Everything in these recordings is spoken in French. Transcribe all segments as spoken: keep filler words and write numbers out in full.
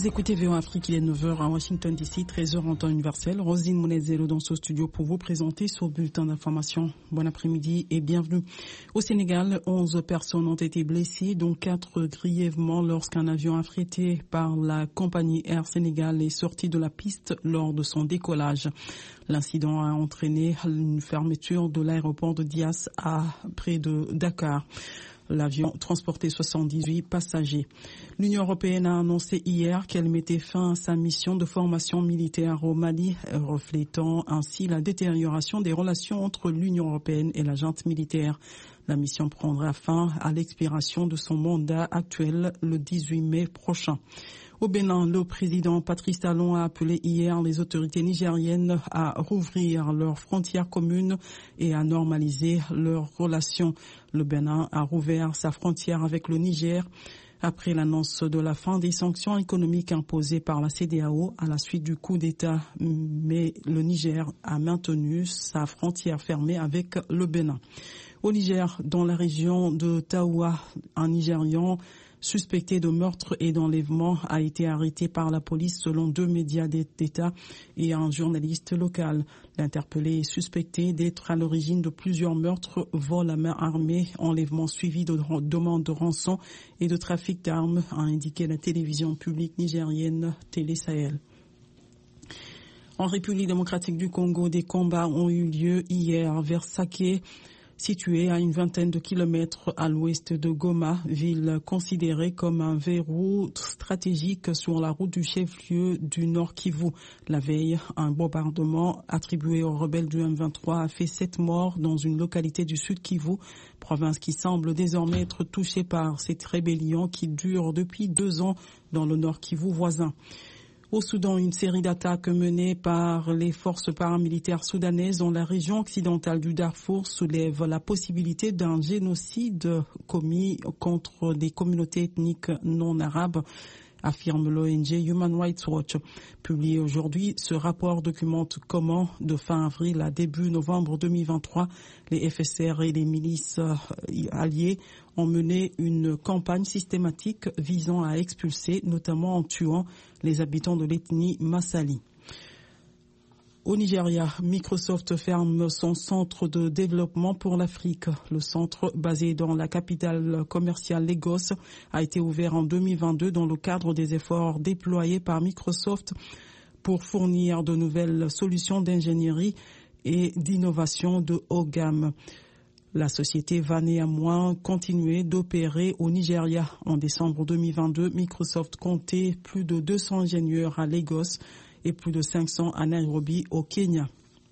Vous écoutez V O Afrique, il est neuf heures à Washington D C, treize heures en temps universel. Rosine Monezero dans ce studio pour vous présenter ce bulletin d'information. Bon après-midi et bienvenue. Au Sénégal, onze personnes ont été blessées, dont quatre grièvement lorsqu'un avion affrété par la compagnie Air Sénégal est sorti de la piste lors de son décollage. L'incident a entraîné une fermeture de l'aéroport de Dias à près de Dakar. L'avion transportait soixante-dix-huit passagers. L'Union européenne a annoncé hier qu'elle mettait fin à sa mission de formation militaire au Mali, reflétant ainsi la détérioration des relations entre l'Union européenne et la junte militaire. La mission prendra fin à l'expiration de son mandat actuel le dix-huit mai prochain. Au Bénin, le président Patrice Talon a appelé hier les autorités nigériennes à rouvrir leurs frontières communes et à normaliser leurs relations. Le Bénin a rouvert sa frontière avec le Niger après l'annonce de la fin des sanctions économiques imposées par la C E D E A O à la suite du coup d'État. Mais le Niger a maintenu sa frontière fermée avec le Bénin. Au Niger, dans la région de Taoua, un Nigérian suspecté de meurtre et d'enlèvement a été arrêté par la police selon deux médias d'État et un journaliste local. L'interpellé est suspecté d'être à l'origine de plusieurs meurtres, vols à main armée, enlèvements suivis de demandes de rançon et de trafic d'armes, a indiqué la télévision publique nigérienne Télé Sahel. En République démocratique du Congo, des combats ont eu lieu hier vers Saké, située à une vingtaine de kilomètres à l'ouest de Goma, ville considérée comme un verrou stratégique sur la route du chef-lieu du Nord Kivu. La veille, un bombardement attribué aux rebelles du M vingt-trois a fait sept morts dans une localité du Sud Kivu, province qui semble désormais être touchée par cette rébellion qui dure depuis deux ans dans le Nord Kivu voisin. Au Soudan, une série d'attaques menées par les forces paramilitaires soudanaises dans la région occidentale du Darfour soulève la possibilité d'un génocide commis contre des communautés ethniques non arabes, affirme l'O N G Human Rights Watch. Publié aujourd'hui, ce rapport documente comment, de fin avril à début novembre deux mille vingt-trois, les F S R et les milices alliées ont mené une campagne systématique visant à expulser, notamment en tuant, les habitants de l'ethnie Massali. Au Nigeria, Microsoft ferme son centre de développement pour l'Afrique. Le centre, basé dans la capitale commerciale Lagos, a été ouvert en deux mille vingt-deux dans le cadre des efforts déployés par Microsoft pour fournir de nouvelles solutions d'ingénierie et d'innovation de haut gamme. La société va néanmoins continuer d'opérer au Nigeria. En décembre deux mille vingt-deux, Microsoft comptait plus de deux cents ingénieurs à Lagos et plus de cinq cents à Nairobi au Kenya.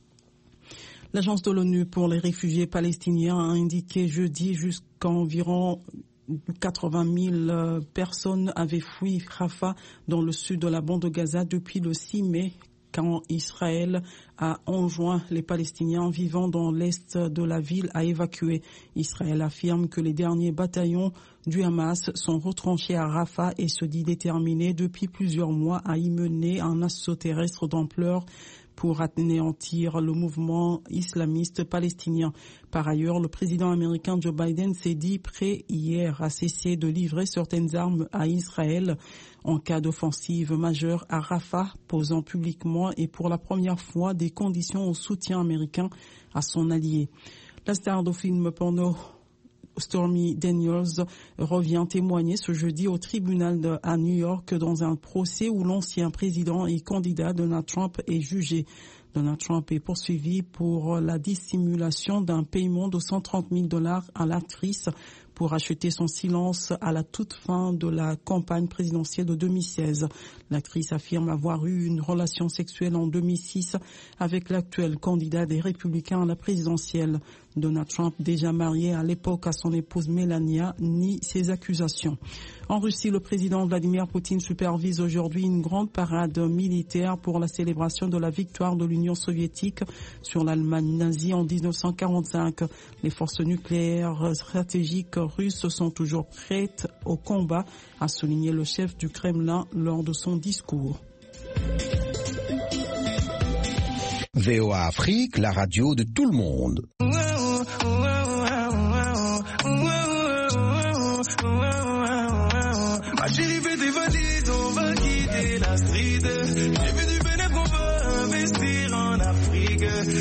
L'Agence de l'ONU pour les réfugiés palestiniens a indiqué jeudi jusqu'environ quatre-vingt mille personnes avaient fui Rafah dans le sud de la bande de Gaza depuis le six mai, quand Israël a enjoint les Palestiniens vivant dans l'est de la ville à évacuer. Israël affirme que les derniers bataillons du Hamas sont retranchés à Rafah et se dit déterminé depuis plusieurs mois à y mener un assaut terrestre d'ampleur pour anéantir le mouvement islamiste palestinien. Par ailleurs, le président américain Joe Biden s'est dit prêt hier à cesser de livrer certaines armes à Israël en cas d'offensive majeure à Rafah, posant publiquement et pour la première fois des conditions au soutien américain à son allié. La star du film porno Stormy Daniels revient témoigner ce jeudi au tribunal de, à New York dans un procès où l'ancien président et candidat Donald Trump est jugé. Donald Trump est poursuivi pour la dissimulation d'un paiement de cent trente mille dollars à l'actrice pour acheter son silence à la toute fin de la campagne présidentielle de deux mille seize. L'actrice affirme avoir eu une relation sexuelle en deux mille six avec l'actuel candidat des Républicains à la présidentielle. Donald Trump, déjà marié à l'époque à son épouse Melania, nie ces accusations. En Russie, le président Vladimir Poutine supervise aujourd'hui une grande parade militaire pour la célébration de la victoire de l'Union soviétique sur l'Allemagne nazie en dix-neuf cent quarante-cinq. Les forces nucléaires stratégiques russes sont toujours prêtes au combat, a souligné le chef du Kremlin lors de son discours. V O A Afrique, la radio de tout le monde. Ma chérie fait tes valises, on va quitter.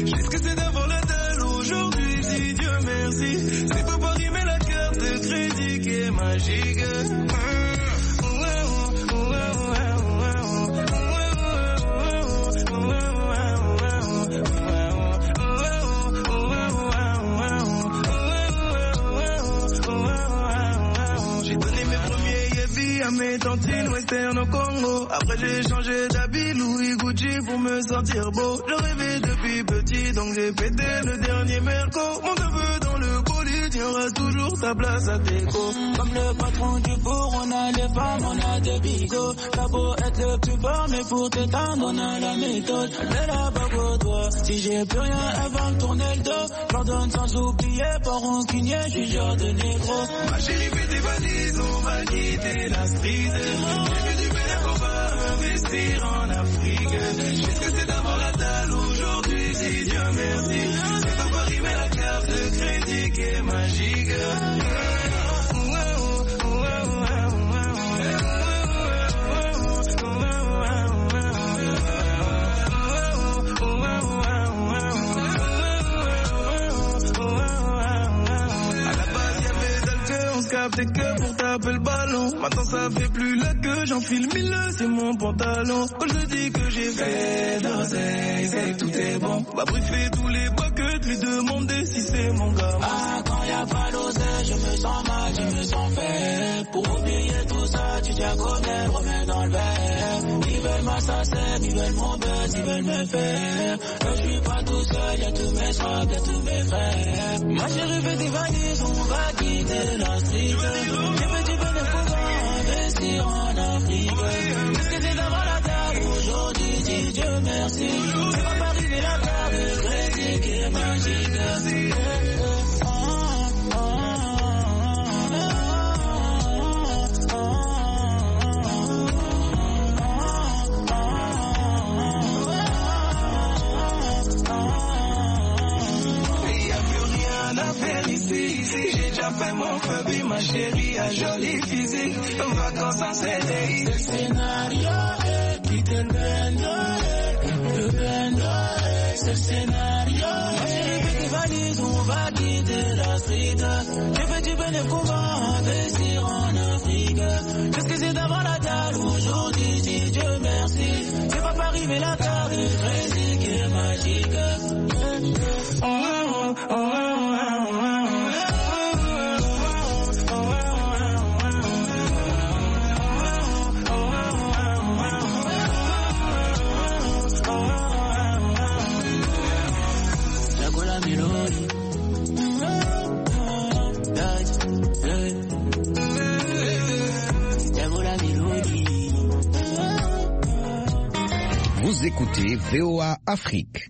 Qu'est-ce que c'est d'avoir la dalle aujourd'hui, si Dieu merci. C'est pas Paris mais la carte de crédit qui est magique. Mes tantines western au Congo. Après j'ai changé d'habit Louis Gucci pour me sentir beau. Je rêvais depuis petit donc j'ai pété le dernier merco. Mon neveu dans le colis tiendra toujours sa place à déco. Comme le patron du bourg, on a les femmes, on a des bigots. T'as beau être le plus fort mais pour t'éteindre on a la méthode. Mais la bague au doigt, si j'ai plus rien elle va me tourner le dos. Pardonne sans oublier, pas rancunier, j'suis genre de négro. Ma chérie fais tes valises, on va quitter la street. J'ai vu du bénéfice, on va investir en Afrique. Qu'est-ce que c'est d'avoir la dalle aujourd'hui, si Dieu merci. C'est pas Paris mais la carte de crédit qui est magique. T'es que pour taper le ballon. Maintenant ça fait plus la queue. J'enfile mille, c'est mon pantalon. Quand je dis que j'ai fait d'oseille, c'est que tout est bon. Va briefer tous les buckets, lui demander si c'est mon gars. Ah, quand y'a pas l'oseille, je me sens mal, je me sens faible. Pour oublier tout ça, tu tiens connaître, remets dans le verre. Ils veulent m'assassin, ils veulent mon buzz, ils veulent me faire. Je suis pas tout seul, y'a tous mes soins, y'a tous mes frères. Ma chérie fait des valises, on va quitter la street. J'ai fait du bénéfice pour investir en Afrique. Qu'est-ce que c'est d'avoir la table aujourd'hui, si Dieu merci. C'est pas Paris mais la table de crédit qui est magique. J'ai déjà fait mon feu, ma chérie a jolie physique. Vacances en C D I. Le scénario est Peter Bendo, le Bendo, c'est le scénario. Ma chérie fait des valises, on va quitter la street. J'ai fait du bénéfice pour investir en Afrique. Qu'est-ce que c'est d'avoir la dalle aujourd'hui, si Dieu merci. C'est pas Paris mais la carte de crédit qui est magique. Oh, oh, oh, oh. Vous écoutez V O A Afrique.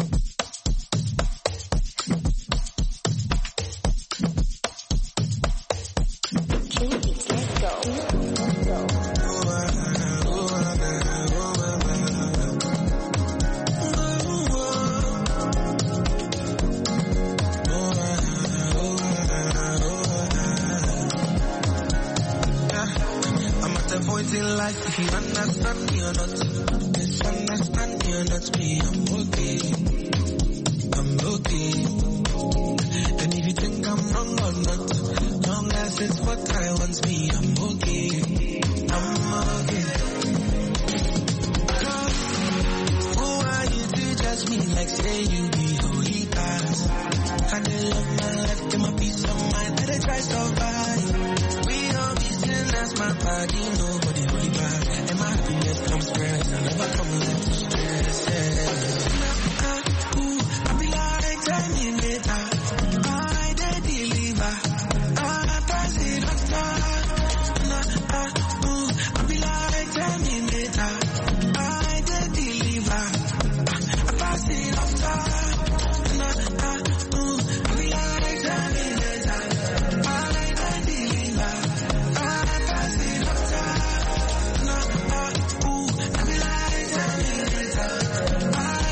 If you understand me or not, misunderstand me or not, me, I'm okay, I'm okay. And if you think I'm wrong or not, long as it's what I want, me, I'm okay, I'm okay. Who are you to judge me like say you be holy past? I dey love my life, get my peace of mind, I dey try survive. We don't be sinners, my body, nobody. And my happiness comes first, I never come with stress, yeah.